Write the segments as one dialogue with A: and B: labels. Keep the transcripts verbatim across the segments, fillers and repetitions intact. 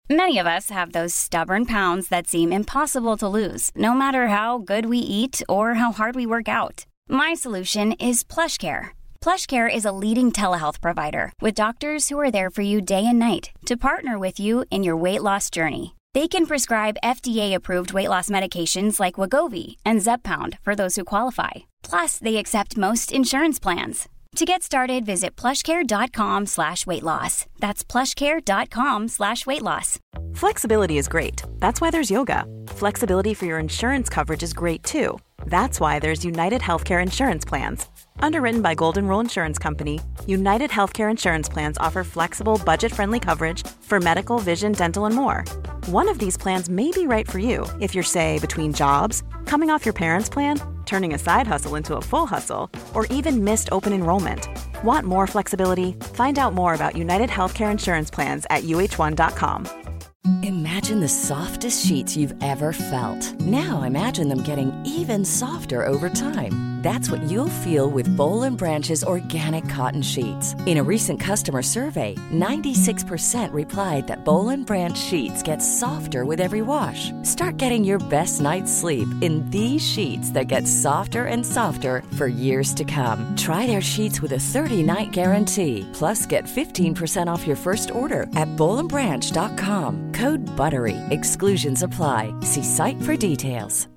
A: Many of us have those stubborn pounds that seem impossible to lose, no matter how good we eat or how hard we work out. My solution is PlushCare. PlushCare is a leading telehealth provider with doctors who are there for you day and night to partner with you in your weight loss journey. They can prescribe F D A-approved weight loss medications like Wegovy and Zepbound for those who qualify. Plus, they accept most insurance plans. To get started, visit plushcare.com slash weight loss. That's plushcare.com slash weight loss.
B: Flexibility is great. That's why there's yoga. Flexibility for your insurance coverage is great too. That's why there's United Healthcare Insurance Plans. Underwritten by Golden Rule Insurance Company, United Healthcare Insurance Plans offer flexible, budget-friendly coverage for medical, vision, dental, and more. One of these plans may be right for you if you're, say, between jobs, coming off your parents' plan, turning a side hustle into a full hustle, or even missed open enrollment. Want more flexibility? Find out more about United Healthcare Insurance Plans at U H one dot com.
C: Imagine the softest sheets you've ever felt. Now imagine them getting even softer over time. That's what you'll feel with Boll and Branch's organic cotton sheets. In a recent customer survey, ninety-six percent replied that Boll and Branch sheets get softer with every wash. Start getting your best night's sleep in these sheets that get softer and softer for years to come. Try their sheets with a thirty-night guarantee. Plus, get fifteen percent off your first order at boll and branch dot com. Code BUTTERY. Exclusions apply. See site for details.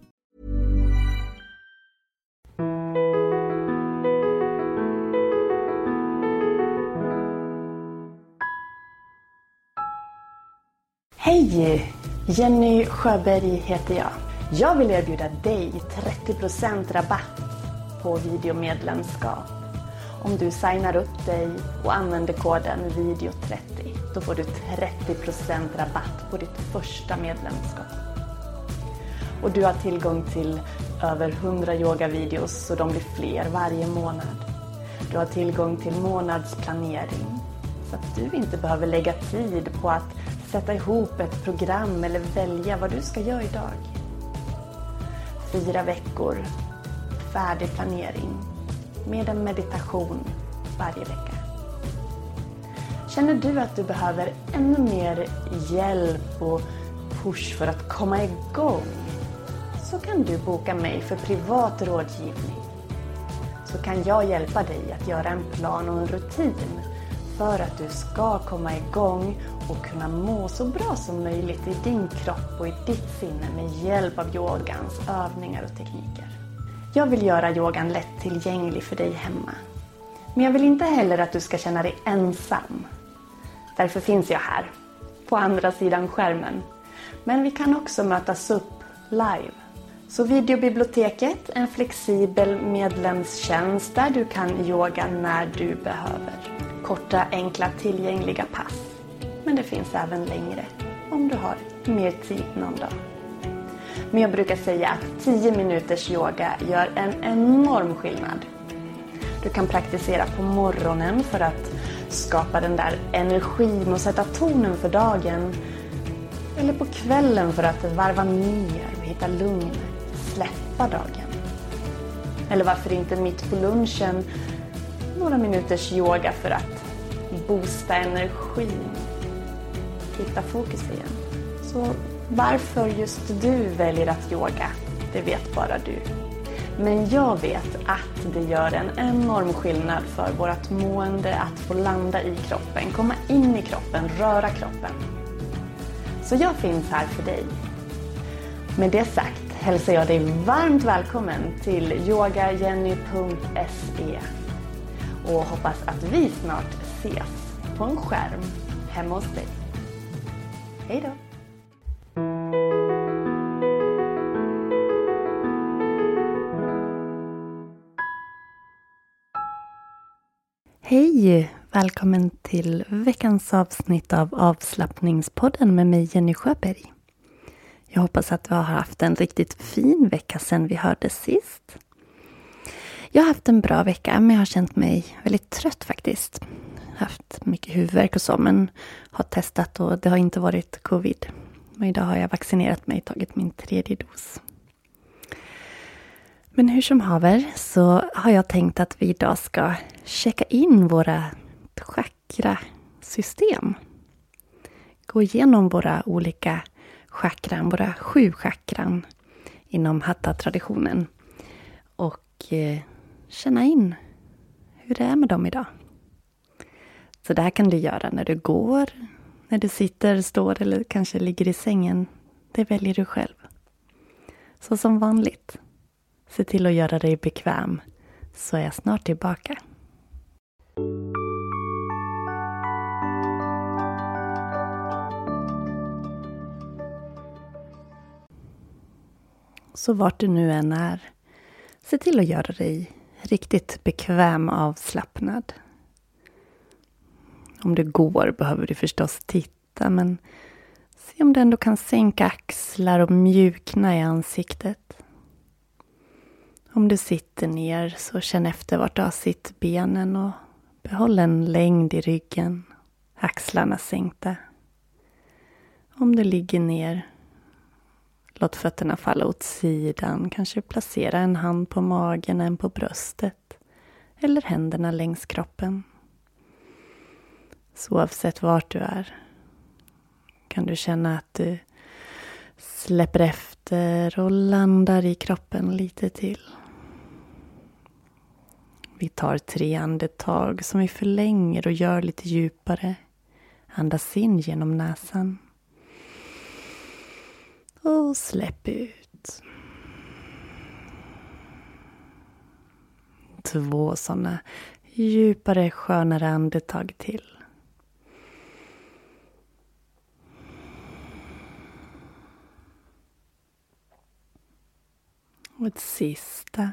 D: Hej! Jenny Sjöberg heter jag. Jag vill erbjuda dig trettio procent rabatt på videomedlemskap. Om du signar upp dig och använder koden video trettio, då får du trettio procent rabatt på ditt första medlemskap. Och du har tillgång till över hundra yogavideos, så de blir fler varje månad. Du har tillgång till månadsplanering, så att du inte behöver lägga tid på att sätta ihop ett program eller välja vad du ska göra idag. Fyra veckor, färdig planering med en meditation varje vecka. Känner du att du behöver ännu mer hjälp och push för att komma igång, så kan du boka mig för privat rådgivning. Så kan jag hjälpa dig att göra en plan och en rutin för att du ska komma igång och kunna må så bra som möjligt i din kropp och i ditt sinne med hjälp av yogans övningar och tekniker. Jag vill göra yogan lätt tillgänglig för dig hemma. Men jag vill inte heller att du ska känna dig ensam. Därför finns jag här, på andra sidan skärmen. Men vi kan också mötas upp live. Så Videobiblioteket är en flexibel medlemstjänst där du kan yoga när du behöver. Korta, enkla, tillgängliga pass. Men det finns även längre om du har mer tid någon dag. Men jag brukar säga att tio minuters yoga gör en enorm skillnad. Du kan praktisera på morgonen för att skapa den där energin och sätta tonen för dagen. Eller på kvällen för att varva ner och hitta lugn, släppa dagen. Eller varför inte mitt på lunchen några minuters yoga för att boosta energin. Hitta fokus igen. Så varför just du väljer att yoga, det vet bara du. Men jag vet att det gör en enorm skillnad för vårt mående att få landa i kroppen, komma in i kroppen, röra kroppen. Så jag finns här för dig. Med det sagt hälsar jag dig varmt välkommen till yoga jenny punkt se och hoppas att vi snart ses på en skärm hemma hos dig. Hej då!
E: Hej! Välkommen till veckans avsnitt av Avslappningspodden med mig Jenny Sjöberg. Jag hoppas att du har haft en riktigt fin vecka sedan vi hörde sist. Jag har haft en bra vecka, men jag har känt mig väldigt trött faktiskt. Jag har haft mycket huvudvärk och så, men har testat och det har inte varit covid. Och idag har jag vaccinerat mig och tagit min tredje dos. Men hur som haver så har jag tänkt att vi idag ska checka in våra chakrasystem. gå igenom våra olika chakran, våra sju chakran inom Hatha-traditionen. Och eh, känna in hur det är med dem idag. Så det här kan du göra när du går, när du sitter, står eller kanske ligger i sängen. Det väljer du själv. Så som vanligt, se till att göra dig bekväm, så är jag snart tillbaka. Så vart du nu än är, se till att göra dig riktigt bekväm och avslappnad. Om du går behöver du förstås titta, men se om du ändå kan sänka axlar och mjukna i ansiktet. Om du sitter ner så känn efter vart du har sittbenen och behåll en längd i ryggen, axlarna sänkta. Om du ligger ner, låt fötterna falla åt sidan, kanske placera en hand på magen, en på bröstet eller händerna längs kroppen. Så oavsett vart du är kan du känna att du släpper efter och landar i kroppen lite till. Vi tar tre andetag som vi förlänger och gör lite djupare. Andas in genom näsan. Och släpp ut. Två sådana djupare, skönare andetag till. Och ett sista.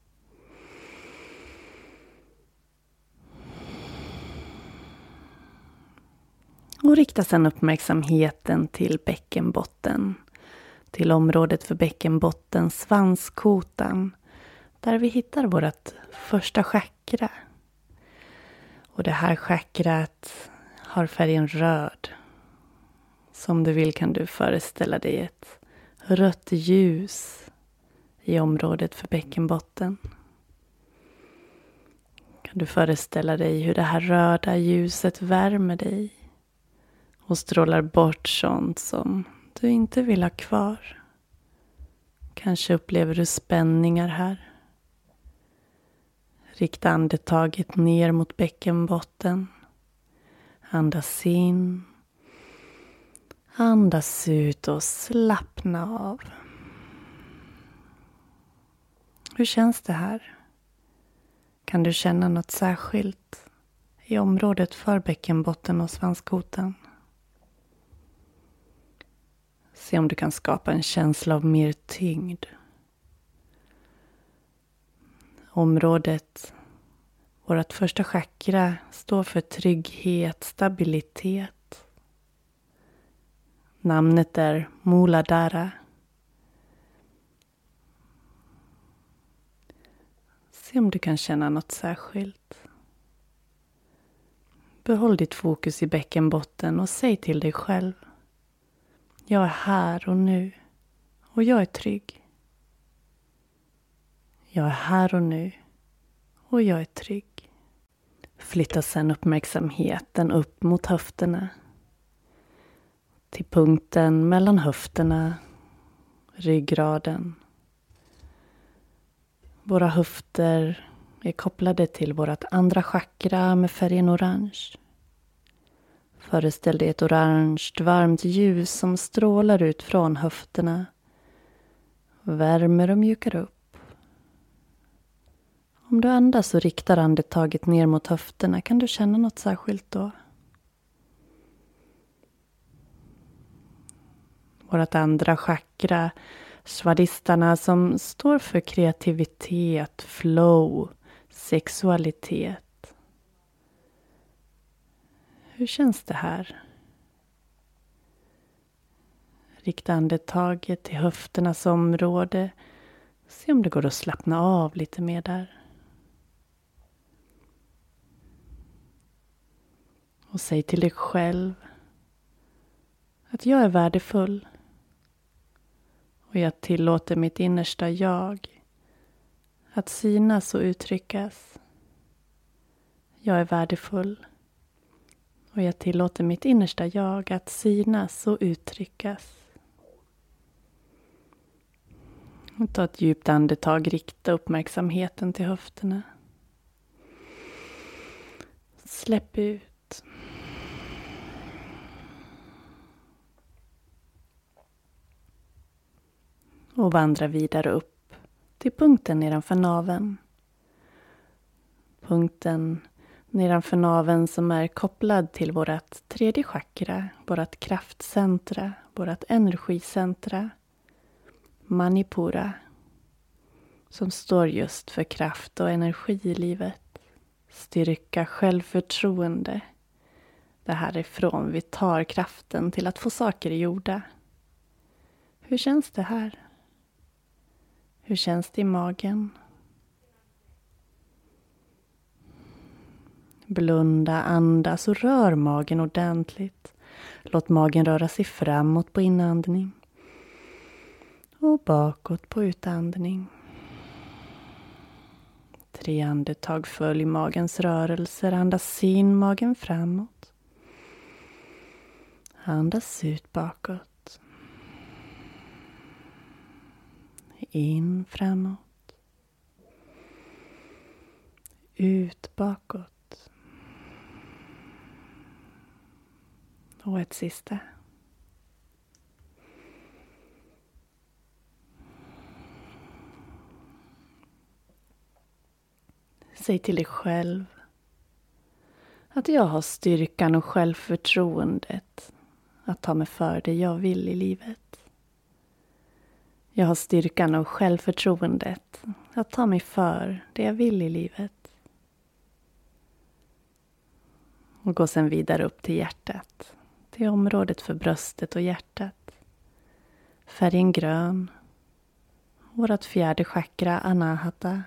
E: Och rikta sedan uppmärksamheten till bäckenbotten. Till området för bäckenbotten, svanskotan. Där vi hittar vårt första chakra. Och det här chakrat har färgen röd. Som du vill kan du föreställa dig ett rött ljus i området för bäckenbotten. Kan du föreställa dig hur det här röda ljuset värmer dig och strålar bort sånt som du inte vill ha kvar. Kanske upplever du spänningar här. Rikta andetaget ner mot bäckenbotten. Andas in. Andas ut och slappna av. Hur känns det här? Kan du känna något särskilt i området för bäckenbotten och svanskotan? Se om du kan skapa en känsla av mer tyngd. Området, vårt första chakra, står för trygghet, stabilitet. Namnet är Muladhara. Se om du kan känna något särskilt. Behåll ditt fokus i bäckenbotten och säg till dig själv. Jag är här och nu och jag är trygg. Jag är här och nu och jag är trygg. Flytta sedan uppmärksamheten upp mot höfterna. Till punkten mellan höfterna, ryggraden. Våra höfter är kopplade till vårt andra chakra med färgen orange. Föreställ dig ett orange, varmt ljus som strålar ut från höfterna. Värmer och mjukar upp. Om du andas och riktar andetaget ner mot höfterna kan du känna något särskilt då. Vårt andra chakra, svadhisthana, som står för kreativitet, flow, sexualitet. Hur känns det här? Rikta andetaget till höfternas område. Se om det går att slappna av lite mer där. Och säg till dig själv att jag är värdefull. Och jag tillåter mitt innersta jag att synas och uttryckas. Jag är värdefull. Och jag tillåter mitt innersta jag att synas och uttryckas. Och ta ett djupt andetag, rikta uppmärksamheten till höfterna. Släpp ut. Och vandra vidare upp till punkten nedanför naveln. Punkten nedanför naveln som är kopplad till vårt tredje chakra, vårt kraftcentra, vårt energicentra, Manipura, som står just för kraft och energi i livet, styrka, självförtroende. Det härifrån vi tar kraften till att få saker gjorda. Hur känns det här? Hur känns det i magen? Blunda, andas och rör magen ordentligt. Låt magen röra sig framåt på inandning och bakåt på utandning. Tre andetag, följ magens rörelser. Andas in magen framåt. Andas ut bakåt. In framåt. Ut bakåt. Och ett sista. Säg till dig själv att jag har styrkan och självförtroendet att ta mig för det jag vill i livet. Jag har styrkan och självförtroendet att ta mig för det jag vill i livet. Och gå sedan vidare upp till hjärtat, till området för bröstet och hjärtat. Färgen grön, vårt fjärde chakra Anahata.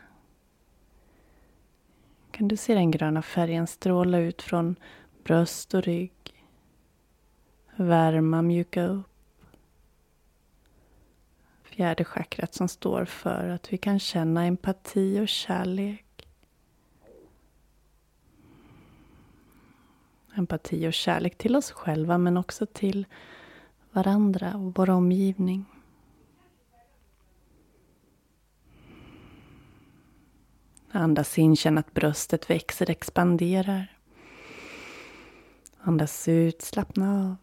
E: Kan du se den gröna färgen stråla ut från bröst och rygg? Värma, mjuka upp. Fjärde chakrat som står för att vi kan känna empati och kärlek. Empati och kärlek till oss själva men också till varandra och vår omgivning. Andas in, känn att bröstet växer, expanderar. Andas ut, slappna av.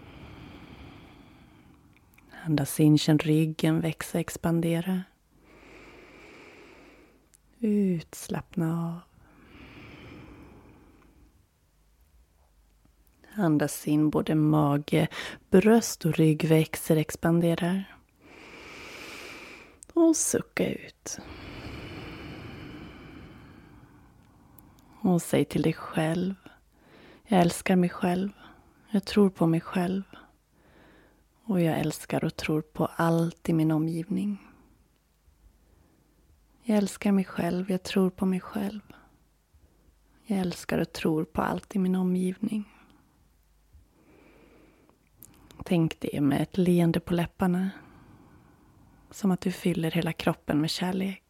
E: Andas in, känn ryggen växa, expandera. Ut, slappna av. Andas in, både mage, bröst och rygg växer, expanderar. Och sucka ut. Och säg till dig själv. Jag älskar mig själv. Jag tror på mig själv. Och jag älskar och tror på allt i min omgivning. Jag älskar mig själv. Jag tror på mig själv. Jag älskar och tror på allt i min omgivning. Tänk det med ett leende på läpparna. Som att du fyller hela kroppen med kärlek.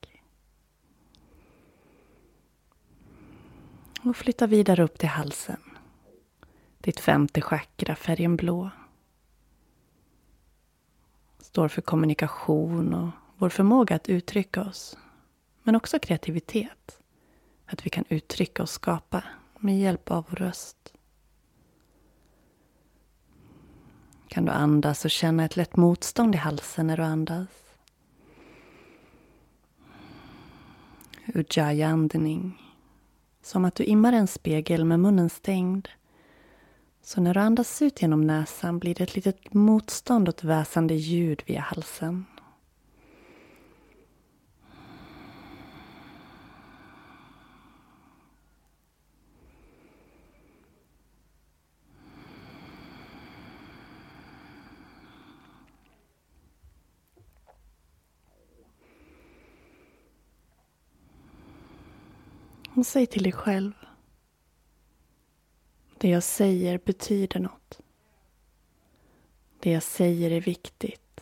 E: Och flytta vidare upp till halsen. Ditt femte chakra, färgen blå. Står för kommunikation och vår förmåga att uttrycka oss. Men också kreativitet. Att vi kan uttrycka och skapa med hjälp av vår röst. Kan du andas och känna ett lätt motstånd i halsen när du andas. Ujjayi-andning. Som att du immar en spegel med munnen stängd. Så när du andas ut genom näsan blir det ett litet motstånd och ett väsande ljud via halsen. Och säg till dig själv. Det jag säger betyder något. Det jag säger är viktigt.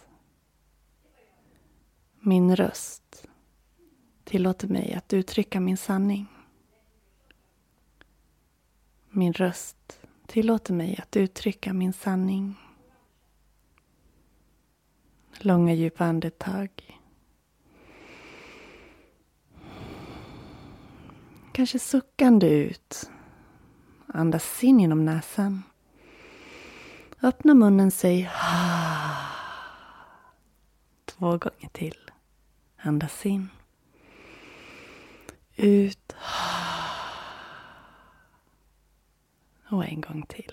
E: Min röst tillåter mig att uttrycka min sanning. Min röst tillåter mig att uttrycka min sanning. Långa djupa andetag. Kanske suckande ut. Andas in genom näsan. Öppna munnen, säg två gånger till. Andas in. Ut. Och en gång till.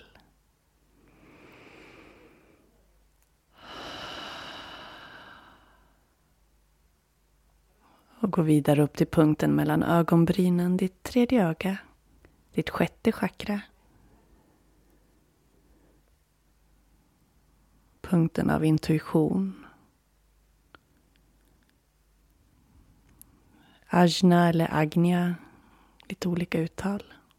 E: Och gå vidare upp till punkten mellan ögonbrynen, ditt tredje öga, ditt sjätte chakra. Punkten av intuition. Ajna eller Agnya, lite olika uttal.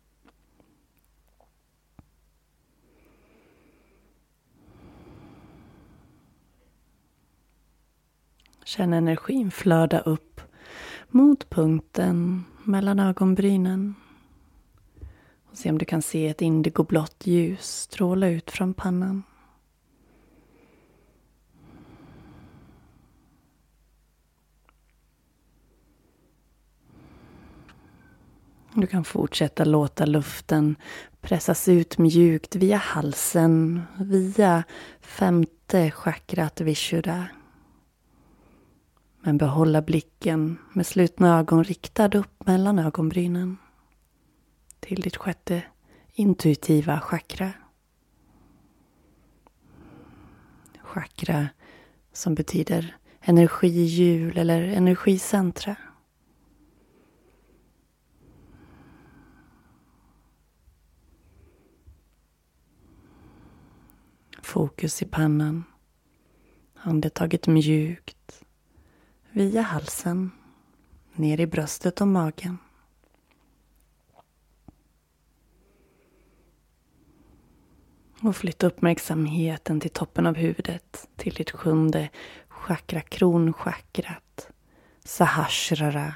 E: Känn energin flöda upp mot punkten mellan ögonbrynen. Och se om du kan se ett indigoblått ljus stråla ut från pannan. Du kan fortsätta låta luften pressas ut mjukt via halsen, via femte chakrat Vishuddha. Men behålla blicken med slutna ögon riktad upp mellan ögonbrynen till ditt sjätte intuitiva chakra. Chakra som betyder energihjul eller energicentra. Fokus i pannan. Andetaget mjukt. Via halsen. Ner i bröstet och magen. Och flytta uppmärksamheten till toppen av huvudet. Till ditt sjunde chakra, kronchakrat. Sahasrara.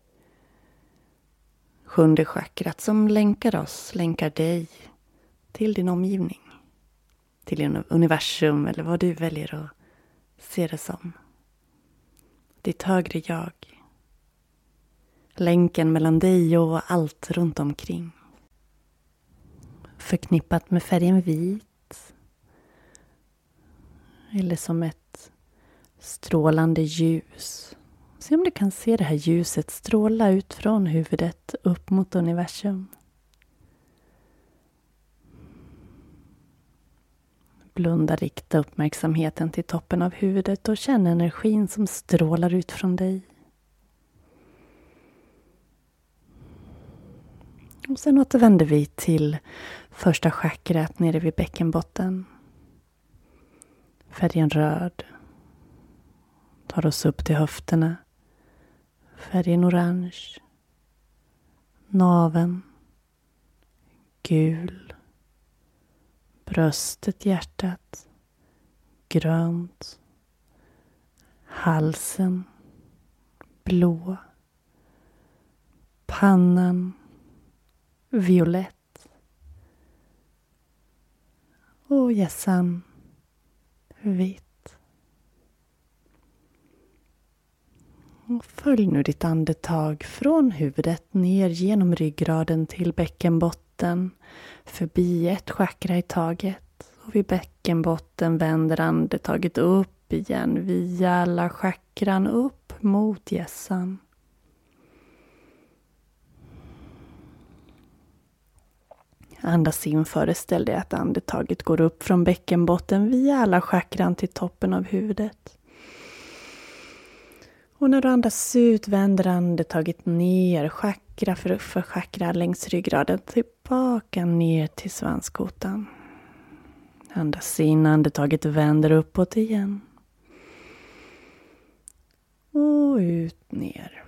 E: Sjunde chakrat som länkar oss, länkar dig till din omgivning. Till din universum eller vad du väljer att se det som. Ditt högre jag. Länken mellan dig och allt runt omkring. Förknippat med färgen vit. Eller som ett strålande ljus. Se om du kan se det här ljuset stråla ut från huvudet upp mot universum. Blunda, rikta uppmärksamheten till toppen av huvudet och känn energin som strålar ut från dig. Och sen återvänder vi till första chakrat nere vid bäckenbotten. Färgen röd. Tar oss upp till höfterna. Färgen orange. Naveln. Gul. Bröstet, hjärtat. Grönt. Halsen. Blå. Pannan. Violett. Och hjässan. Vitt. Och följ nu ditt andetag från huvudet ner genom ryggraden till bäckenbotten. Förbi ett chakra i taget. Och vid bäckenbotten vänder andetaget upp igen via alla chakran upp mot hjässan. Andas in, föreställ dig att andetaget går upp från bäckenbotten via alla chakran till toppen av huvudet. Och när du andas ut vänder andetaget ner, chakra för, för chakra längs ryggraden, tillbaka ner till svanskotan. Andas in, andetaget vänder uppåt igen. Och ut ner.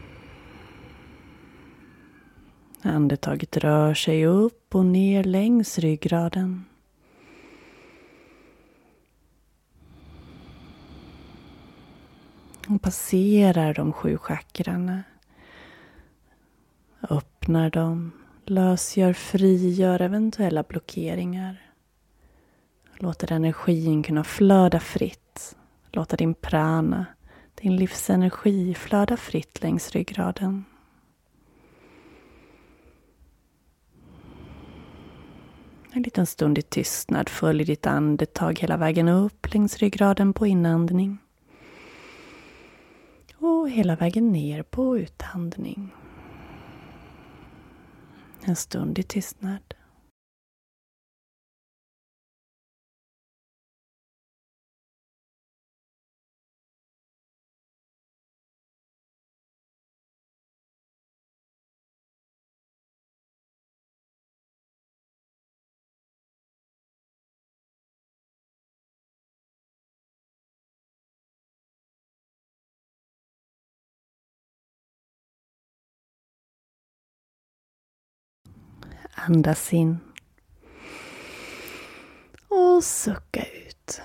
E: Andetaget rör sig upp och ner längs ryggraden. Och passerar de sju chakrarna. Öppnar dem, Lösgör, frigör eventuella blockeringar. Låter energin kunna flöda fritt. Låta din prana, din livsenergi flöda fritt längs ryggraden. En liten stund i tystnad följer ditt andetag hela vägen upp längs ryggraden på inandning. Och hela vägen ner på utandning. En stund i tystnad. Andas in. Och sucka ut.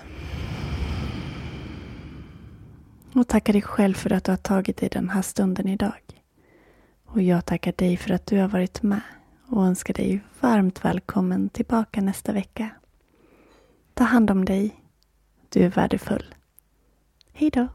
E: Och tacka dig själv för att du har tagit dig den här stunden idag. Och jag tackar dig för att du har varit med. Och önskar dig varmt välkommen tillbaka nästa vecka. Ta hand om dig. Du är värdefull. Hej då.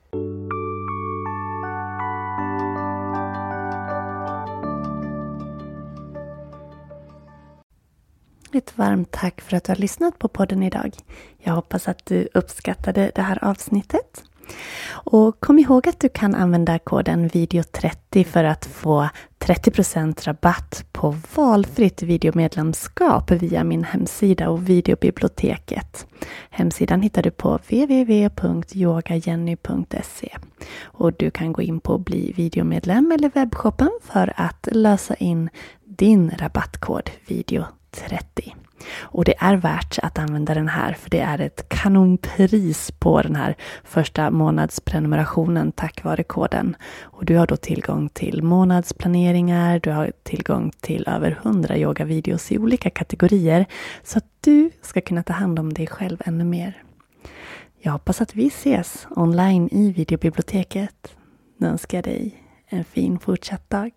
E: Ett varmt tack för att du har lyssnat på podden idag. Jag hoppas att du uppskattade det här avsnittet. Och kom ihåg att du kan använda koden video trettio för att få trettio procent rabatt på valfritt videomedlemskap via min hemsida och videobiblioteket. Hemsidan hittar du på w w w punkt yogajenny punkt se. Och du kan gå in på bli videomedlem eller webbshoppen för att lösa in din rabattkod video trettio. Och det är värt att använda den här, för det är ett kanonpris på den här första månadsprenumerationen tack vare koden. Och du har då tillgång till månadsplaneringar, du har tillgång till över hundra yogavideos i olika kategorier, så att du ska kunna ta hand om dig själv ännu mer. Jag hoppas att vi ses online i videobiblioteket. Nu önskar jag dig en fin fortsatt dag.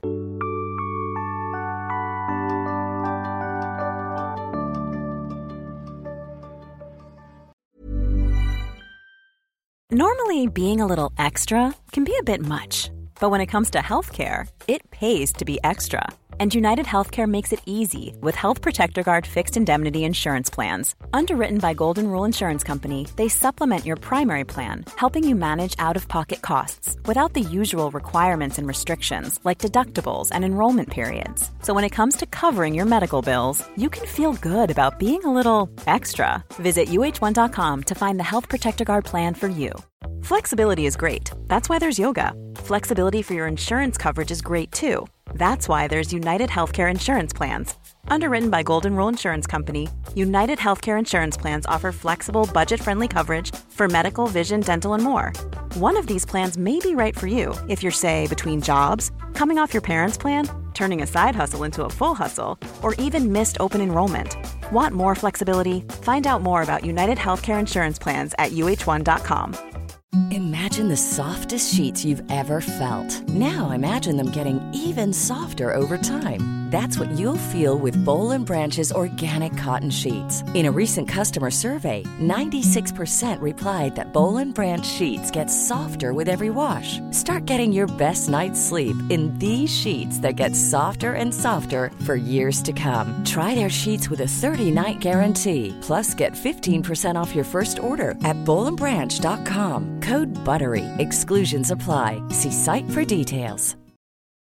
B: Normally, being a little extra can be a bit much, but when it comes to healthcare, it pays to be extra. And United Healthcare makes it easy with Health Protector Guard fixed indemnity insurance plans. Underwritten by Golden Rule Insurance Company, they supplement your primary plan, helping you manage out-of-pocket costs without the usual requirements and restrictions like deductibles and enrollment periods. So when it comes to covering your medical bills, you can feel good about being a little extra. Visit U H one dot com to find the Health Protector Guard plan for you. Flexibility is great. That's why there's yoga. Flexibility for your insurance coverage is great too. That's why there's United Healthcare Insurance Plans. Underwritten by Golden Rule Insurance Company, United Healthcare Insurance Plans offer flexible, budget-friendly coverage for medical, vision, dental, and more. One of these plans may be right for you if you're, say, between jobs, coming off your parents' plan, turning a side hustle into a full hustle, or even missed open enrollment. Want more flexibility? Find out more about United Healthcare Insurance Plans at U H one dot com.
C: Imagine the softest sheets you've ever felt. Now imagine them getting even softer over time. That's what you'll feel with Boll and Branch's organic cotton sheets. In a recent customer survey, ninety-six percent replied that Boll and Branch sheets get softer with every wash. Start getting your best night's sleep in these sheets that get softer and softer for years to come. Try their sheets with a thirty-night guarantee. Plus, get fifteen percent off your first order at boll and branch dot com. Code BUTTERY. Exclusions apply. See site for details.